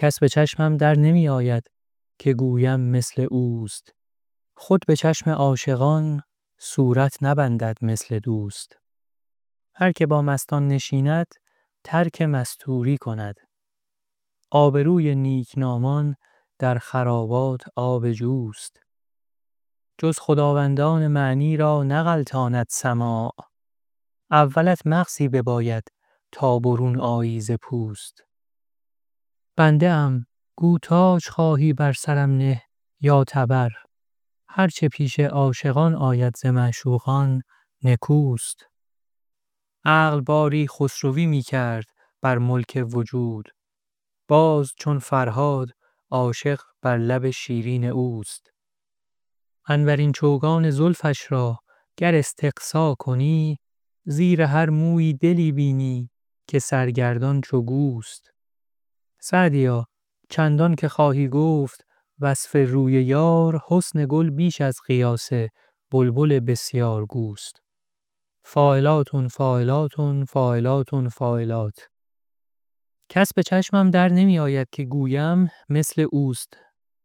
کس به چشمم در نمی آید که گویم مثل اوست. خود به چشم عاشقان صورت نبندد مثل دوست. هر که با مستان نشیند ترک مستوری کند. آبروی نیکنامان در خرابات آب جوست. جز خداوندان معنی را نغلطاند سماع. اولت مغزی بباید تا برون آیی ز پوست. بنده ام گو تاج خواهی بر سرم نه یا تبر. هرچه پیش عاشقان آید ز معشوقان نکوست. عقل باری خسروی می کرد بر ملک وجود. باز چون فرهاد عاشق بر لب شیرین اوست. عنبرین چوگان زلفش را گر استقصا کنی، زیر هر مویی دلی بینی که سرگردان چو گوست. سعدیا چندان که خواهی گفت وصف روی یار، حسن گل بیش از قیاس بلبل بسیار گوست. فاعلاتن فاعلاتن فاعلاتن فاعلات. کس به چشمم در نمی آید که گویم مثل اوست.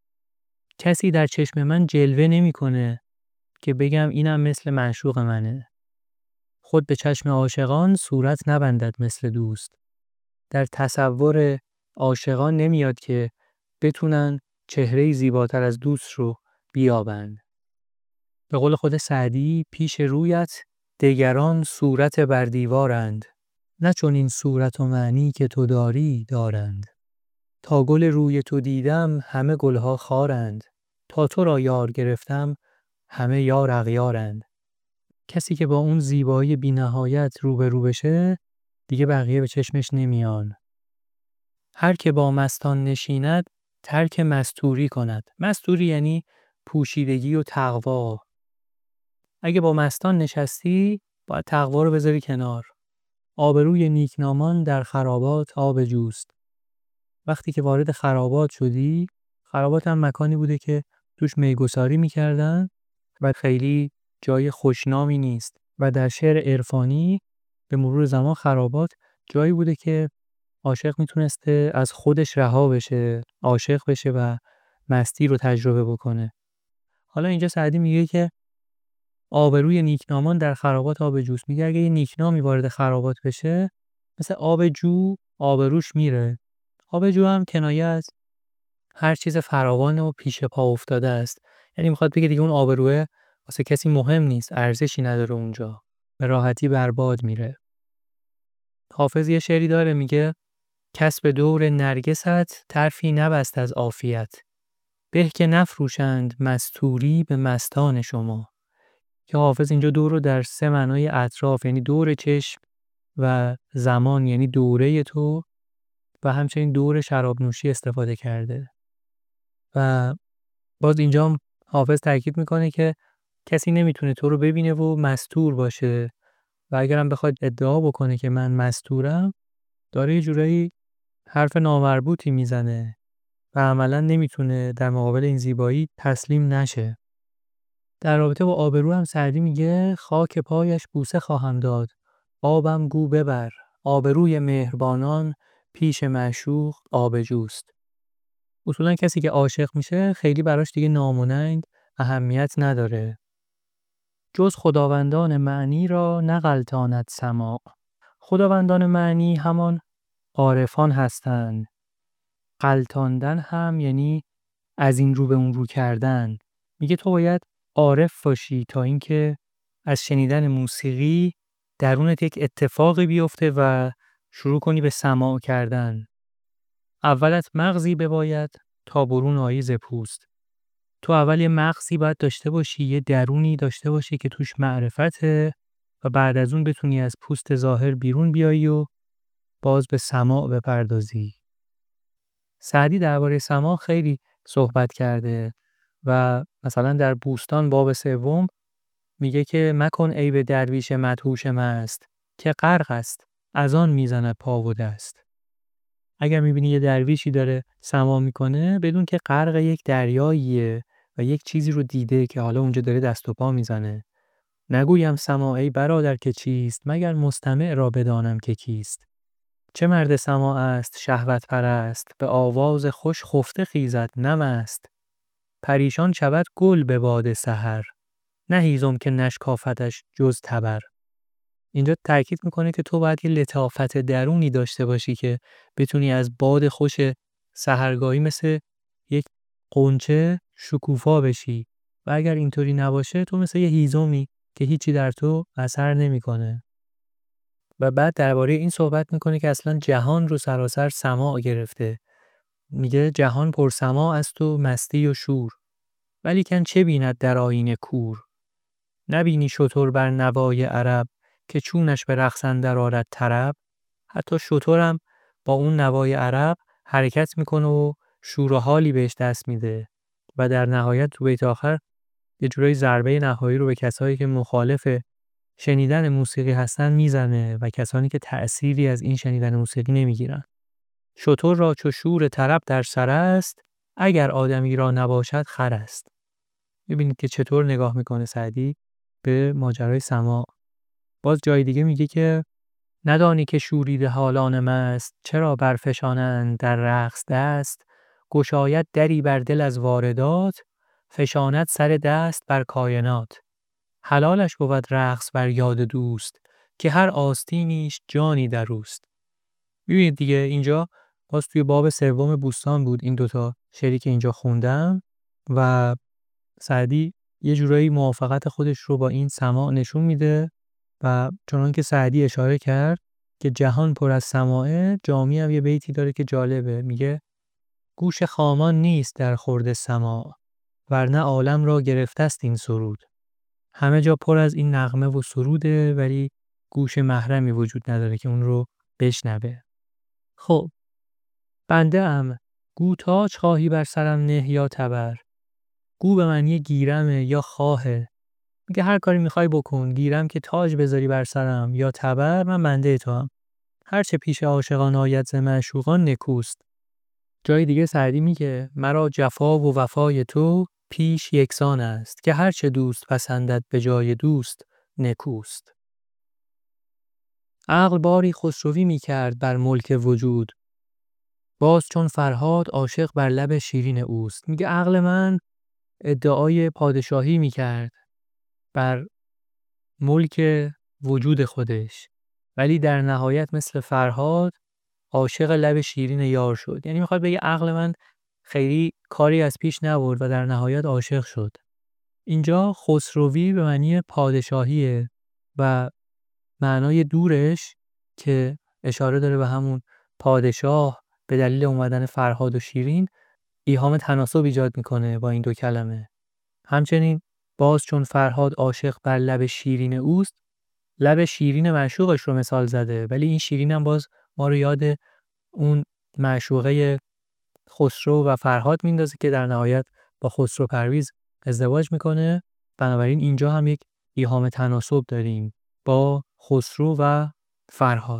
کسی در چشم من جلوه نمی کنه که بگم اینم مثل معشوق منه. خود به چشم عاشقان صورت نبندد مثل دوست. در تصور عاشقان نمیاد که بتونن چهره زیباتر از دوست رو بیابند. به قول خود سعدی پیش رویت دگران صورت بر دیوارند، نه چون این صورت و معنی که تو داری دارند. تا گل روی تو دیدم همه گلها خارند، تا تو را یار گرفتم همه یار اغیارند. کسی که با اون زیبایی بی نهایت روبرو بشه دیگه بقیه به چشمش نمیان. هر که با مستان نشیند ترک مستوری کند. مستوری یعنی پوشیدگی و تقوا. اگه با مستان نشستی باید تقوا رو بذاری کنار. آبروی نیکنامان در خرابات آب جوست. وقتی که وارد خرابات شدی، خرابات هم مکانی بوده که توش میگساری میکردن و خیلی جای خوشنامی نیست و در شعر عرفانی به مرور زمان خرابات جایی بوده که عاشق میتونسته از خودش رها بشه، عاشق بشه و مستی رو تجربه بکنه. حالا اینجا سعدی میگه که آبروی نیکنامان در خرابات آب جوست. میگه اگه یه نیکنامی وارد خرابات بشه مثل آب جو آبروش میره. آب جو هم کنایه از هر چیز فراوان و پیش پا افتاده است. یعنی میخواد بگه دیگه اون آبروه واسه کسی مهم نیست، ارزشی نداره اونجا، به راحتی برباد میره. حافظ یه شعری داره میگه کس به دور نرگست طرفی نبست از عافیت. به که نفروشند مستوری به مستان شما. که حافظ اینجا دور رو در سه معنای اطراف، یعنی دور چشم و زمان یعنی دوره تو و همچنین دور شراب نوشی استفاده کرده. و باز اینجا هم حافظ تاکید میکنه که کسی نمیتونه تو رو ببینه و مستور باشه و اگرم بخواد ادعا بکنه که من مستورم داره یه جورایی حرف نامربوطی میزنه و عملا نمیتونه در مقابل این زیبایی تسلیم نشه. در رابطه با آبرو هم سعدی میگه خاک پایش بوسه خواهم داد، آبم گو ببر، آبروی مهربانان پیش معشوق آب جوست. اصولا کسی که عاشق میشه خیلی براش دیگه نام و ننگ اهمیت نداره. جز خداوندان معنی را نغلطاند سماع. خداوندان معنی همان عارفان هستند. غلطاندن هم یعنی از این رو به اون رو کردن. میگه تو باید عارف باشی تا اینکه از شنیدن موسیقی درونت یک اتفاقی بیفته و شروع کنی به سماع کردن. اولت مغزی بباید تا برون آیی ز پوست. تو اول یه مغزی باید داشته باشی، یه درونی داشته باشی که توش معرفته و بعد از اون بتونی از پوست ظاهر بیرون بیایی و باز به سماع بپردازی. سعدی درباره سماع خیلی صحبت کرده و مثلا در بوستان باب 3 میگه که مکن عیب درویش مدهوش مست که غرق است از آن میزند پا و دست. اگر میبینی یه درویشی داره سماع میکنه بدون که غرق یک دریاییه و یک چیزی رو دیده که حالا اونجا داره دست و پا میزنه. نگویم سماع ای برادر که چیست، مگر مستمع را بدانم که کیست. چه مرد سماع است شهوت پرست، به آواز خوش خفته خیزد نم است. پریشان شود گل به باد سحر، نه هیزم که نشکافتش جز تبر. اینجا تاکید میکنه که تو باید یه لطافت درونی داشته باشی که بتونی از باد خوش سحرگاهی مثل یک غنچه شکوفا بشی و اگر اینطوری نباشه تو مثل یه هیزمی که هیچی در تو اثر نمیکنه. و بعد درباره این صحبت میکنه که اصلا جهان رو سراسر سماع گرفته. میگه جهان پر سماع است و مستی و شور، ولیکن چه بیند در آیین کور. نبینی شتر بر نوای عرب، که چونش به رقص اندر آرد طرب. حتی شترم با اون نوای عرب حرکت میکنه و شور و حالی بهش دست میده و در نهایت تو بیت آخر یه جورایی ضربه نهایی رو به کسایی که مخالف شنیدن موسیقی هستن میزنه و کسانی که تأثیری از این شنیدن موسیقی نمیگیرن. شتر را چو شور طرب در سر است، اگر آدمی را نباشد خر است. ببینید که چطور نگاه میکنه سعدی به ماجرای سماع. باز جای دیگه میگه که ندانی که شوریده حالان مست، چرا برفشانند در رقص دست. گشاید دری بر دل از واردات، فشاند سر دست بر کائنات. حلالش بود رقص بر یاد دوست، که هر آستینیش جانی در اوست. ببینید دیگه اینجا باز توی باب سوم بوستان بود این دوتا شعری که اینجا خوندم و سعدی یه جورایی موافقت خودش رو با این سماع نشون میده و چنان که سعدی اشاره کرد که جهان پر از سماعه. جامی هم یه بیتی داره که جالبه، میگه گوش خامان نیست در خورد سماع، ورنه عالم را گرفته است این سرود. همه جا پر از این نغمه و سروده ولی گوش محرمی وجود نداره که اون رو بشنوه. خب بنده ام گو تاج خواهی بر سرم نه یا تبر. گو به معنی گیرمه یا خواهه. میگه هر کاری میخوای بکن، گیرم که تاج بذاری بر سرم یا تبر، من بنده تو هم. هر چه پیش عاشقان آید ز معشوقان نکوست. جای دیگه سعدی میگه مرا جفا و وفای تو پیش یکسان است، که هر چه دوست پسندد به جای دوست نکوست. عقل باری خسروی میکرد بر ملک وجود، باز چون فرهاد عاشق بر لب شیرین اوست. میگه عقل من ادعای پادشاهی میکرد بر ملک وجود خودش، ولی در نهایت مثل فرهاد عاشق لب شیرین یار شد. یعنی میخواد بگه عقل من خیلی کاری از پیش نبرد و در نهایت عاشق شد. اینجا خسروی به معنی پادشاهیه و معنای دورش که اشاره داره به همون پادشاه به دلیل اومدن فرهاد و شیرین ایهام تناسب ایجاد میکنه با این دو کلمه. همچنین باز چون فرهاد عاشق بر لب شیرین اوست، لب شیرین معشوقش رو مثال زده، ولی این شیرین هم باز ما رو یاد اون معشوقه خسرو و فرهاد میندازه که در نهایت با خسرو پرویز ازدواج میکنه. بنابراین اینجا هم یک ایهام تناسب داریم با خسرو و فرهاد.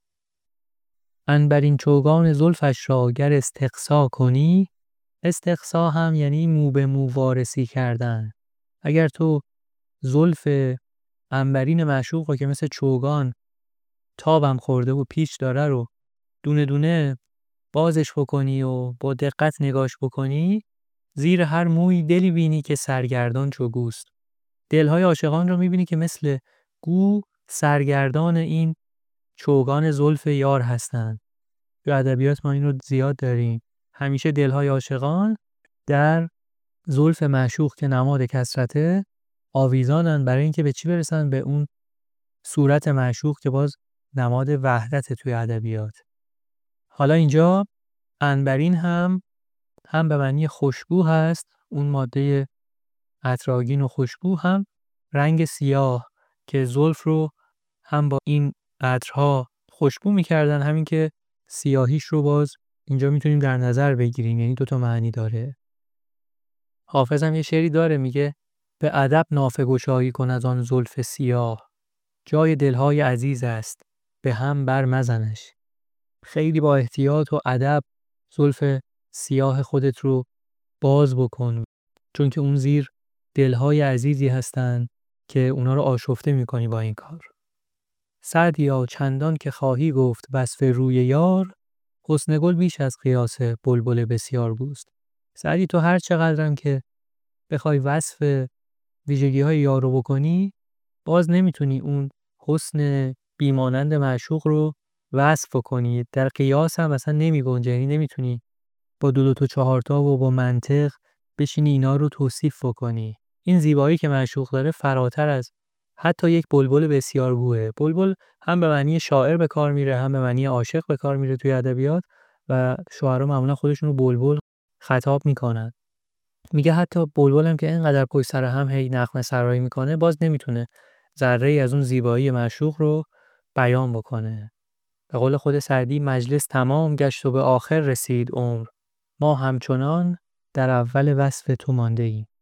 عنبرین چوگان زلفش را گر استقصا کنی، استقصا هم یعنی مو به مو وارسی کردن. اگر تو زلف عنبرین معشوق رو که مثل چوگان تابم خورده و پیچ داره رو دونه دونه بازش بکنی و با دقت نگاش بکنی، زیر هر موی دلی بینی که سرگردان چو گوست. دلهای عاشقان رو میبینی که مثل گو سرگردان این چوگان زلف یار هستن. تو ادبیات ما این رو زیاد داریم. همیشه دلهای عاشقان در زلف معشوق که نماد کثرته آویزانن برای اینکه به چی برسن؟ به اون صورت معشوق که باز نماد وحدت توی ادبیات. حالا اینجا عنبرین هم به معنی خوشبو هست، اون ماده عطرآگین و خوشبو، هم رنگ سیاه که زلف رو هم با این عطرها خوشبو میکردن، همین که سیاهیش رو باز اینجا میتونیم در نظر بگیریم، یعنی دوتا معنی داره. حافظ هم یه شعری داره میگه به ادب نافه گشایی کن از آن زلف سیاه، جای دلهای عزیز است به هم بر مزنش. خیلی با احتیاط و ادب زلف سیاه خودت رو باز بکن، چون که اون زیر دلهای عزیزی هستن که اونا رو آشفته میکنی با این کار. سعدیا چندان که خواهی گفت وصف روی یار، حسن گل بیش از قیاس بلبل بسیار گوست. سعدی تو هر چقدرم که بخوای وصف ویژگی‌های یار رو بکنی، باز نمیتونی اون حسن بیمانند معشوق رو وصف کنی. در قیاس هم اصلا نمیگنجه، یعنی نمیتونی با دو تا چهار تا و با منطق بشینی اینا رو توصیف کنی. این زیبایی که معشوق داره فراتر از حتی یک بلبل بسیارگوه. بلبل هم به معنی شاعر به کار میره، هم به معنی عاشق به کار میره توی ادبیات و شاعرها معمولا خودشون رو بلبل خطاب میکنن. میگه حتی بلبل هم که اینقدر پشت سر هم هی نغمه سرایی میکنه، باز نمیتونه ذره‌ای از اون زیبایی معشوق رو بیان بکنه. به قول خود سعدی مجلس تمام گشت و به آخر رسید عمر، ما همچنان در اول وصف تو مانده ایم.